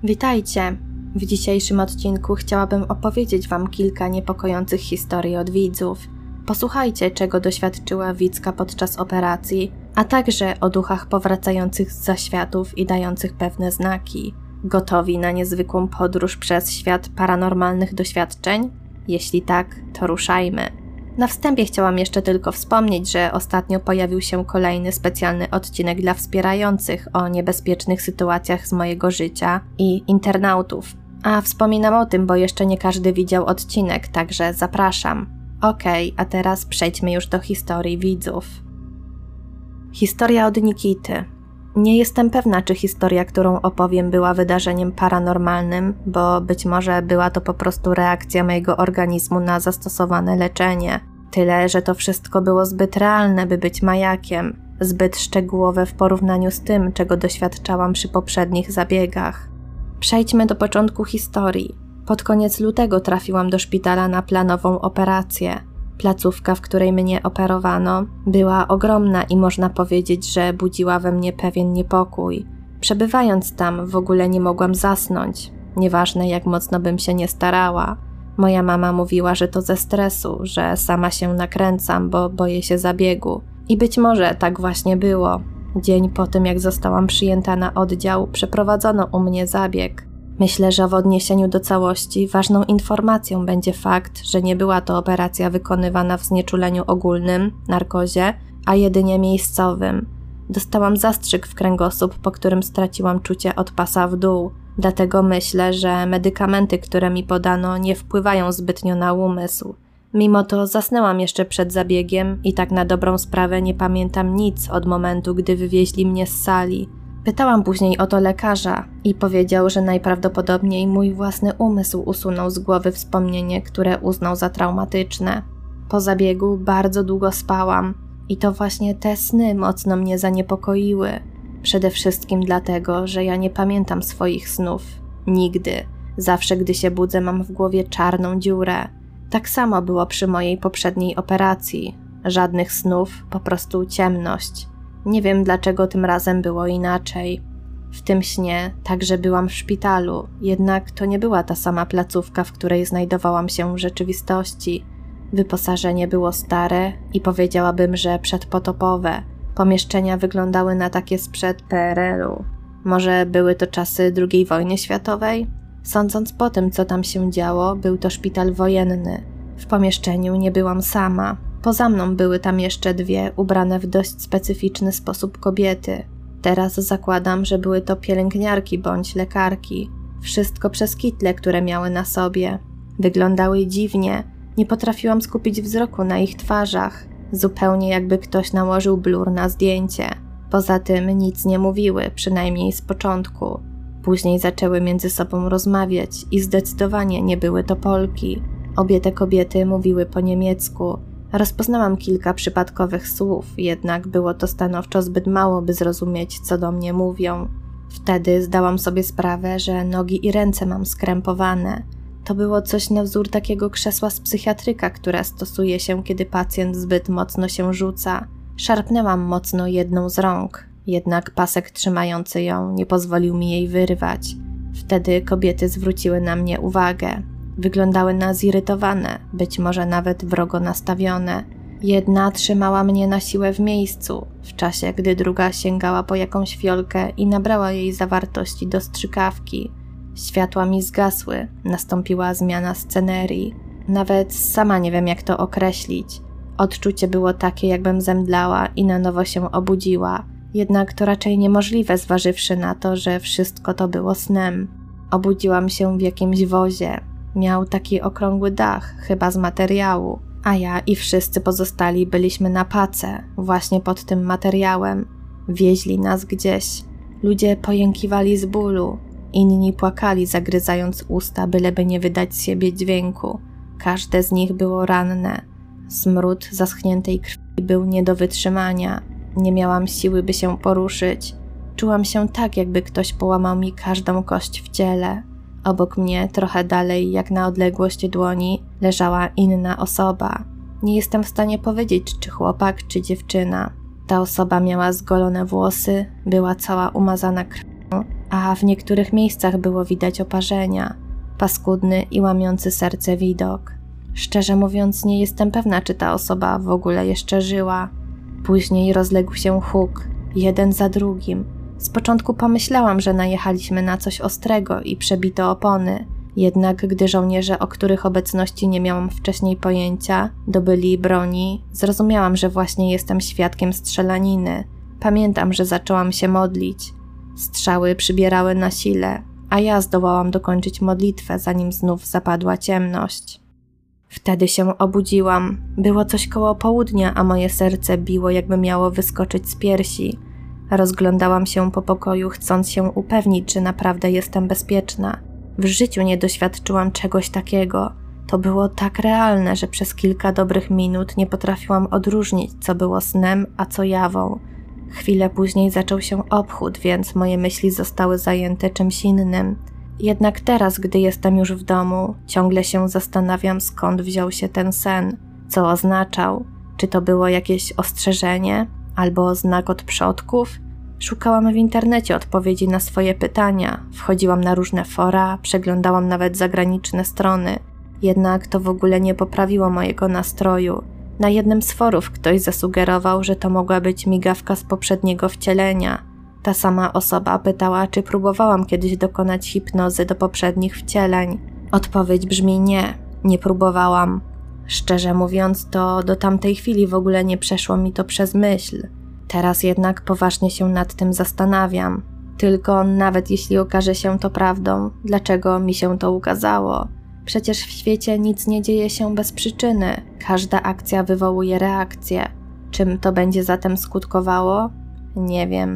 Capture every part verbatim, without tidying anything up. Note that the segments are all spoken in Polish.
Witajcie! W dzisiejszym odcinku chciałabym opowiedzieć Wam kilka niepokojących historii od widzów. Posłuchajcie, czego doświadczyła Wicka podczas operacji, a także o duchach powracających z zaświatów i dających pewne znaki. Gotowi na niezwykłą podróż przez świat paranormalnych doświadczeń? Jeśli tak, to ruszajmy. Na wstępie chciałam jeszcze tylko wspomnieć, że ostatnio pojawił się kolejny specjalny odcinek dla wspierających o niebezpiecznych sytuacjach z mojego życia i internautów. A wspominam o tym, bo jeszcze nie każdy widział odcinek, także zapraszam. Okej, a teraz przejdźmy już do historii widzów. Historia od Nikity. Nie jestem pewna, czy historia, którą opowiem, była wydarzeniem paranormalnym, bo być może była to po prostu reakcja mojego organizmu na zastosowane leczenie. Tyle, że to wszystko było zbyt realne, by być majakiem, zbyt szczegółowe w porównaniu z tym, czego doświadczałam przy poprzednich zabiegach. Przejdźmy do początku historii. Pod koniec lutego trafiłam do szpitala na planową operację. Placówka, w której mnie operowano, była ogromna i można powiedzieć, że budziła we mnie pewien niepokój. Przebywając tam, w ogóle nie mogłam zasnąć. Nieważne, jak mocno bym się nie starała. Moja mama mówiła, że to ze stresu, że sama się nakręcam, bo boję się zabiegu. I być może tak właśnie było. Dzień po tym, jak zostałam przyjęta na oddział, przeprowadzono u mnie zabieg. Myślę, że w odniesieniu do całości ważną informacją będzie fakt, że nie była to operacja wykonywana w znieczuleniu ogólnym, narkozie, a jedynie miejscowym. Dostałam zastrzyk w kręgosłup, po którym straciłam czucie od pasa w dół. Dlatego myślę, że medykamenty, które mi podano, nie wpływają zbytnio na umysł. Mimo to zasnęłam jeszcze przed zabiegiem i tak na dobrą sprawę nie pamiętam nic od momentu, gdy wywieźli mnie z sali. Pytałam później o to lekarza i powiedział, że najprawdopodobniej mój własny umysł usunął z głowy wspomnienie, które uznał za traumatyczne. Po zabiegu bardzo długo spałam i to właśnie te sny mocno mnie zaniepokoiły. Przede wszystkim dlatego, że ja nie pamiętam swoich snów. Nigdy. Zawsze, gdy się budzę, mam w głowie czarną dziurę. Tak samo było przy mojej poprzedniej operacji. Żadnych snów, po prostu ciemność. Nie wiem, dlaczego tym razem było inaczej. W tym śnie także byłam w szpitalu, jednak to nie była ta sama placówka, w której znajdowałam się w rzeczywistości. Wyposażenie było stare i powiedziałabym, że przedpotopowe. Pomieszczenia wyglądały na takie sprzed P R L u. Może były to czasy drugiej wojny światowej? Sądząc po tym, co tam się działo, był to szpital wojenny. W pomieszczeniu nie byłam sama. Poza mną były tam jeszcze dwie, ubrane w dość specyficzny sposób kobiety. Teraz zakładam, że były to pielęgniarki bądź lekarki. Wszystko przez kitle, które miały na sobie. Wyglądały dziwnie. Nie potrafiłam skupić wzroku na ich twarzach. Zupełnie jakby ktoś nałożył blur na zdjęcie. Poza tym nic nie mówiły, przynajmniej z początku. Później zaczęły między sobą rozmawiać i zdecydowanie nie były to Polki. Obie te kobiety mówiły po niemiecku. Rozpoznałam kilka przypadkowych słów, jednak było to stanowczo zbyt mało, by zrozumieć, co do mnie mówią. Wtedy zdałam sobie sprawę, że nogi i ręce mam skrępowane. To było coś na wzór takiego krzesła z psychiatryka, które stosuje się, kiedy pacjent zbyt mocno się rzuca. Szarpnęłam mocno jedną z rąk, jednak pasek trzymający ją nie pozwolił mi jej wyrwać. Wtedy kobiety zwróciły na mnie uwagę. Wyglądały na zirytowane, być może nawet wrogo nastawione. Jedna trzymała mnie na siłę w miejscu, w czasie gdy druga sięgała po jakąś fiolkę i nabrała jej zawartości do strzykawki. Światła mi zgasły, nastąpiła zmiana scenerii. Nawet sama nie wiem, jak to określić. Odczucie było takie, jakbym zemdlała i na nowo się obudziła. Jednak to raczej niemożliwe, zważywszy na to, że wszystko to było snem. Obudziłam się w jakimś wozie. Miał taki okrągły dach, chyba z materiału, a ja i wszyscy pozostali byliśmy na pace, właśnie pod tym materiałem. Wieźli nas gdzieś. Ludzie pojękiwali z bólu, inni płakali, zagryzając usta, byleby nie wydać z siebie dźwięku. Każde z nich było ranne. Smród zaschniętej krwi był nie do wytrzymania. Nie miałam siły, by się poruszyć. Czułam się tak, jakby ktoś połamał mi każdą kość w ciele. Obok mnie, trochę dalej, jak na odległość dłoni, leżała inna osoba. Nie jestem w stanie powiedzieć, czy chłopak, czy dziewczyna. Ta osoba miała zgolone włosy, była cała umazana krwią a w niektórych miejscach było widać oparzenia. Paskudny i łamiący serce widok. Szczerze mówiąc, nie jestem pewna, czy ta osoba w ogóle jeszcze żyła. Później rozległ się huk, jeden za drugim. Z początku pomyślałam, że najechaliśmy na coś ostrego i przebito opony. Jednak gdy żołnierze, o których obecności nie miałam wcześniej pojęcia, dobyli broni, zrozumiałam, że właśnie jestem świadkiem strzelaniny. Pamiętam, że zaczęłam się modlić. Strzały przybierały na sile, a ja zdołałam dokończyć modlitwę, zanim znów zapadła ciemność. Wtedy się obudziłam. Było coś koło południa, a moje serce biło, jakby miało wyskoczyć z piersi. Rozglądałam się po pokoju, chcąc się upewnić, czy naprawdę jestem bezpieczna. W życiu nie doświadczyłam czegoś takiego. To było tak realne, że przez kilka dobrych minut nie potrafiłam odróżnić, co było snem, a co jawą. Chwilę później zaczął się obchód, więc moje myśli zostały zajęte czymś innym. Jednak teraz, gdy jestem już w domu, ciągle się zastanawiam, skąd wziął się ten sen, co oznaczał, czy to było jakieś ostrzeżenie, albo znak od przodków. Szukałam w internecie odpowiedzi na swoje pytania, wchodziłam na różne fora, przeglądałam nawet zagraniczne strony. Jednak to w ogóle nie poprawiło mojego nastroju. Na jednym z forów ktoś zasugerował, że to mogła być migawka z poprzedniego wcielenia. Ta sama osoba pytała, czy próbowałam kiedyś dokonać hipnozy do poprzednich wcieleń. Odpowiedź brzmi nie, nie próbowałam. Szczerze mówiąc, to do tamtej chwili w ogóle nie przeszło mi to przez myśl. Teraz jednak poważnie się nad tym zastanawiam. Tylko nawet jeśli okaże się to prawdą, dlaczego mi się to ukazało? Przecież w świecie nic nie dzieje się bez przyczyny. Każda akcja wywołuje reakcję. Czym to będzie zatem skutkowało? Nie wiem.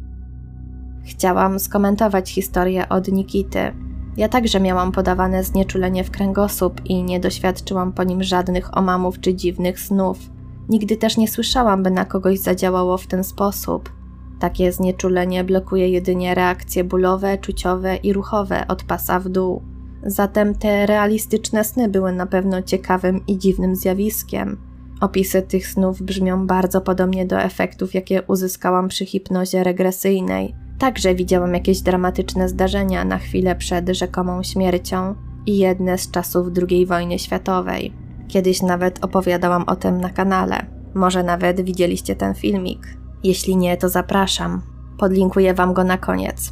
Chciałam skomentować historię od Nikity. Ja także miałam podawane znieczulenie w kręgosłup i nie doświadczyłam po nim żadnych omamów czy dziwnych snów. Nigdy też nie słyszałam, by na kogoś zadziałało w ten sposób. Takie znieczulenie blokuje jedynie reakcje bólowe, czuciowe i ruchowe od pasa w dół. Zatem te realistyczne sny były na pewno ciekawym i dziwnym zjawiskiem. Opisy tych snów brzmią bardzo podobnie do efektów, jakie uzyskałam przy hipnozie regresyjnej. Także widziałam jakieś dramatyczne zdarzenia na chwilę przed rzekomą śmiercią i jedne z czasów drugiej wojny światowej. Kiedyś nawet opowiadałam o tym na kanale. Może nawet widzieliście ten filmik. Jeśli nie, to zapraszam. Podlinkuję wam go na koniec.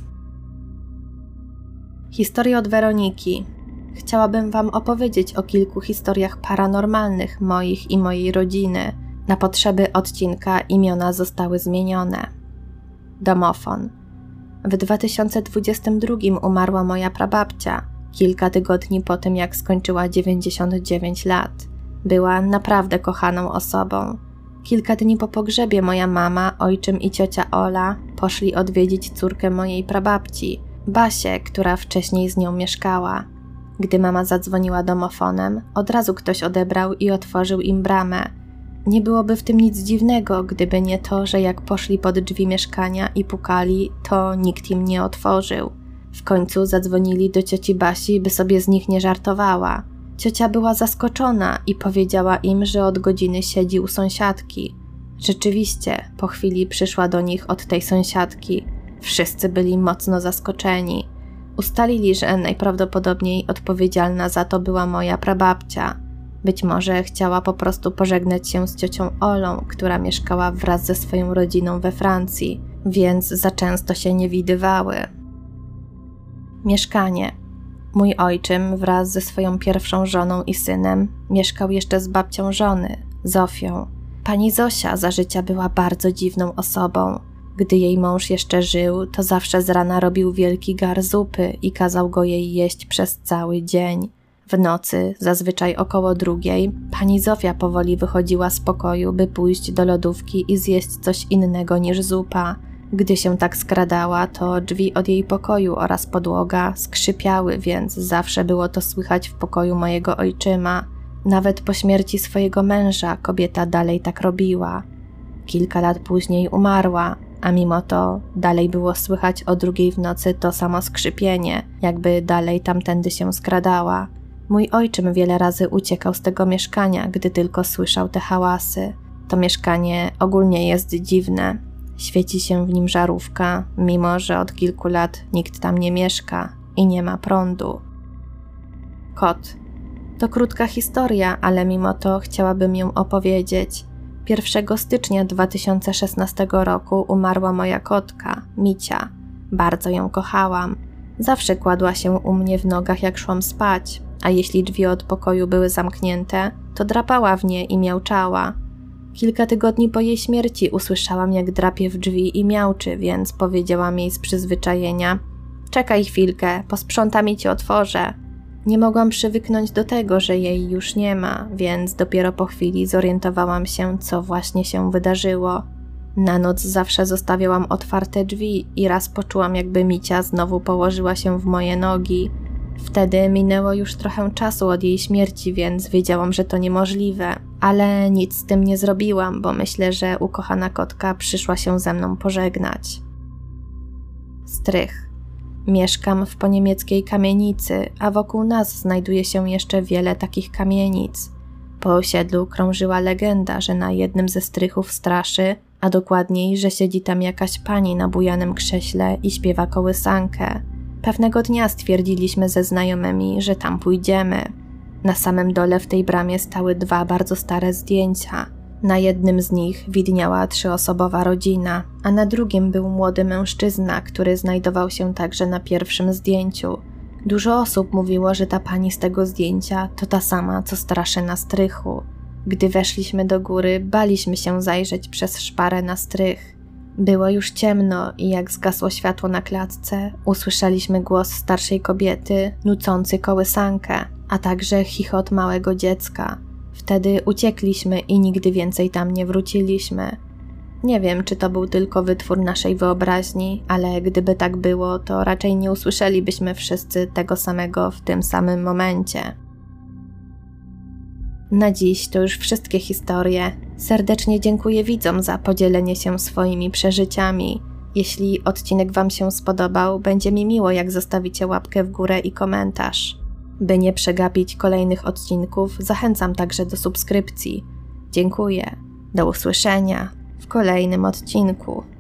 Historia od Weroniki. Chciałabym wam opowiedzieć o kilku historiach paranormalnych moich i mojej rodziny. Na potrzeby odcinka imiona zostały zmienione. Domofon. W dwa tysiące dwudziestym drugim umarła moja prababcia, kilka tygodni po tym, jak skończyła dziewięćdziesiąt dziewięć lat. Była naprawdę kochaną osobą. Kilka dni po pogrzebie moja mama, ojczym i ciocia Ola poszli odwiedzić córkę mojej prababci, Basię, która wcześniej z nią mieszkała. Gdy mama zadzwoniła domofonem, od razu ktoś odebrał i otworzył im bramę. Nie byłoby w tym nic dziwnego, gdyby nie to, że jak poszli pod drzwi mieszkania i pukali, to nikt im nie otworzył. W końcu zadzwonili do cioci Basi, by sobie z nich nie żartowała. Ciocia była zaskoczona i powiedziała im, że od godziny siedzi u sąsiadki. Rzeczywiście, po chwili przyszła do nich od tej sąsiadki. Wszyscy byli mocno zaskoczeni. Ustalili, że najprawdopodobniej odpowiedzialna za to była moja prababcia. Być może chciała po prostu pożegnać się z ciocią Olą, która mieszkała wraz ze swoją rodziną we Francji, więc za często się nie widywały. Mieszkanie. Mój ojczym wraz ze swoją pierwszą żoną i synem mieszkał jeszcze z babcią żony, Zofią. Pani Zosia za życia była bardzo dziwną osobą. Gdy jej mąż jeszcze żył, to zawsze z rana robił wielki gar zupy i kazał go jej jeść przez cały dzień. W nocy, zazwyczaj około drugiej, pani Zofia powoli wychodziła z pokoju, by pójść do lodówki i zjeść coś innego niż zupa. Gdy się tak skradała, to drzwi od jej pokoju oraz podłoga skrzypiały, więc zawsze było to słychać w pokoju mojego ojczyma. Nawet po śmierci swojego męża kobieta dalej tak robiła. Kilka lat później umarła, a mimo to dalej było słychać o drugiej w nocy to samo skrzypienie, jakby dalej tamtędy się skradała. Mój ojczym wiele razy uciekał z tego mieszkania, gdy tylko słyszał te hałasy. To mieszkanie ogólnie jest dziwne. Świeci się w nim żarówka, mimo że od kilku lat nikt tam nie mieszka i nie ma prądu. Kot. To krótka historia, ale mimo to chciałabym ją opowiedzieć. pierwszego stycznia dwa tysiące szesnastego roku umarła moja kotka, Micia. Bardzo ją kochałam. Zawsze kładła się u mnie w nogach, jak szłam spać, a jeśli drzwi od pokoju były zamknięte, to drapała w nie i miauczała. Kilka tygodni po jej śmierci usłyszałam, jak drapie w drzwi i miauczy, więc powiedziałam jej z przyzwyczajenia: czekaj chwilkę, posprzątam i ci otworzę. Nie mogłam przywyknąć do tego, że jej już nie ma, więc dopiero po chwili zorientowałam się, co właśnie się wydarzyło. Na noc zawsze zostawiałam otwarte drzwi i raz poczułam, jakby Micia znowu położyła się w moje nogi. Wtedy minęło już trochę czasu od jej śmierci, więc wiedziałam, że to niemożliwe, ale nic z tym nie zrobiłam, bo myślę, że ukochana kotka przyszła się ze mną pożegnać. Strych. Mieszkam w poniemieckiej kamienicy, a wokół nas znajduje się jeszcze wiele takich kamienic. Po osiedlu krążyła legenda, że na jednym ze strychów straszy, a dokładniej, że siedzi tam jakaś pani na bujanym krześle i śpiewa kołysankę. Pewnego dnia stwierdziliśmy ze znajomymi, że tam pójdziemy. Na samym dole w tej bramie stały dwa bardzo stare zdjęcia. Na jednym z nich widniała trzyosobowa rodzina, a na drugim był młody mężczyzna, który znajdował się także na pierwszym zdjęciu. Dużo osób mówiło, że ta pani z tego zdjęcia to ta sama, co straszy na strychu. Gdy weszliśmy do góry, baliśmy się zajrzeć przez szparę na strych. Było już ciemno i jak zgasło światło na klatce, usłyszeliśmy głos starszej kobiety nucący kołysankę, a także chichot małego dziecka. Wtedy uciekliśmy i nigdy więcej tam nie wróciliśmy. Nie wiem, czy to był tylko wytwór naszej wyobraźni, ale gdyby tak było, to raczej nie usłyszelibyśmy wszyscy tego samego w tym samym momencie. Na dziś to już wszystkie historie. Serdecznie dziękuję widzom za podzielenie się swoimi przeżyciami. Jeśli odcinek Wam się spodobał, będzie mi miło, jak zostawicie łapkę w górę i komentarz. By nie przegapić kolejnych odcinków, zachęcam także do subskrypcji. Dziękuję. Do usłyszenia w kolejnym odcinku.